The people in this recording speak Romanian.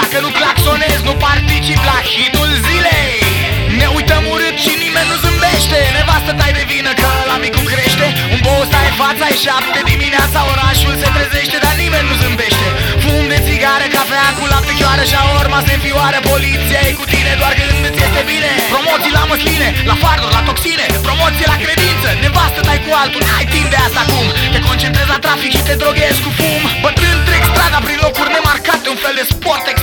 Dacă nu claxonezi, nu participi la hitul zilei. Ne uităm urât și nimeni nu zâmbește. Nevastă tai de vină că la micul crește. Un bou stai în fața, e 7 dimineața, orașul se trezește, dar nimeni nu zâmbește. Fum de țigară, cafea cu lapte, chioară, șaorma se înfioară. Poliția e cu tine doar când îți este bine. Promoții la măsline, la farduri, la toxine, promoție la credință. Nevastă tai cu altul, n-ai timp de asta acum. Te concentrezi la trafic și te droghezi cu fum. Bătrâni trec strada prin locuri nemarcate, un fel de sport